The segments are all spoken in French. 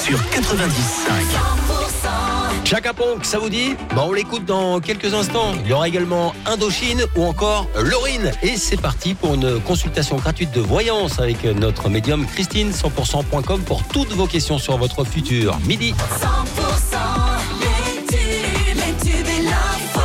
sur 90.5. Chaka Ponk, ça vous dit ? On l'écoute dans quelques instants. Il y aura également Indochine ou encore Laurine. Et c'est parti pour une consultation gratuite de voyance avec notre médium Christine, 100%.com pour toutes vos questions sur votre futur. Midi. 100% les tubes et l'info.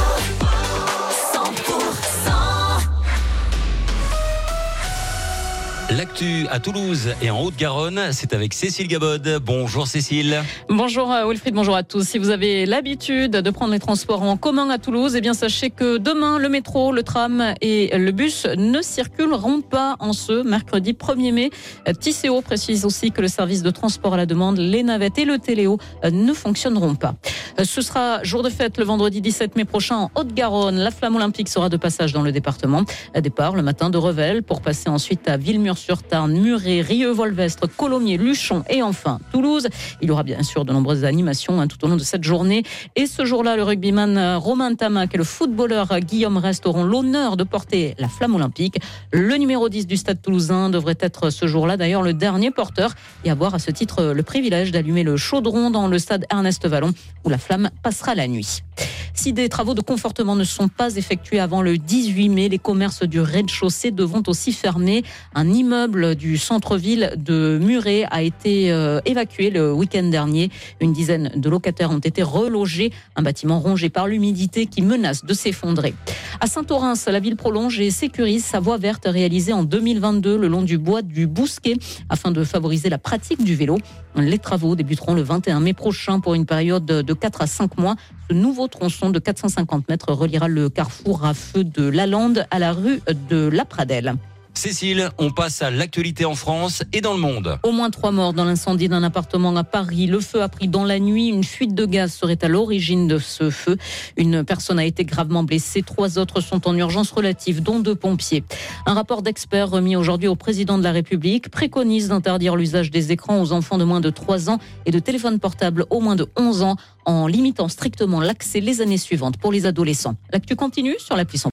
100%. L'actu à Toulouse et en Haute-Garonne, c'est avec Cécile Gabod. Bonjour Cécile. Bonjour Wilfried, bonjour à tous. Si vous avez l'habitude de prendre les transports en commun à Toulouse, eh bien sachez que demain, le métro, le tram et le bus ne circuleront pas en ce mercredi 1er mai. Tisséo précise aussi que le service de transport à la demande, les navettes et le téléo ne fonctionneront pas. Ce sera jour de fête le vendredi 17 mai prochain en Haute-Garonne. La flamme olympique sera de passage dans le département. Départ le matin de Revel pour passer ensuite à Villemur-sur-Tarn, Muret, Rieux-Volvestre, Colomiers, Luchon et enfin Toulouse. Il y aura bien sûr de nombreuses animations tout au long de cette journée. Et ce jour-là, le rugbyman Romain Tamac et le footballeur Guillaume Rest auront l'honneur de porter la flamme olympique. Le numéro 10 du stade toulousain devrait être ce jour-là d'ailleurs le dernier porteur et avoir à ce titre le privilège d'allumer le chaudron dans le stade Ernest Vallon où la flamme passera la nuit. Si des travaux de confortement ne sont pas effectués avant le 18 mai, les commerces du rez-de-chaussée devront aussi fermer. Un immeuble du centre-ville de Muret a été évacué le week-end dernier. Une dizaine de locataires ont été relogés. Un bâtiment rongé par l'humidité qui menace de s'effondrer. À Saint-Orens, la ville prolonge et sécurise sa voie verte réalisée en 2022 le long du bois du Bousquet afin de favoriser la pratique du vélo. Les travaux débuteront le 21 mai prochain pour une période de 4 à 5 mois. Ce nouveau tronçon de 450 mètres reliera le carrefour à feu de Lalande à la rue de la Pradelle. Cécile, on passe à l'actualité en France et dans le monde. Au moins 3 morts dans l'incendie d'un appartement à Paris. Le feu a pris dans la nuit. Une fuite de gaz serait à l'origine de ce feu. Une personne a été gravement blessée. 3 autres sont en urgence relative, dont 2 pompiers. Un rapport d'experts remis aujourd'hui au président de la République préconise d'interdire l'usage des écrans aux enfants de moins de 3 ans et de téléphones portables au moins de 11 ans en limitant strictement l'accès les années suivantes pour les adolescents. L'actu continue sur l'appli 100%.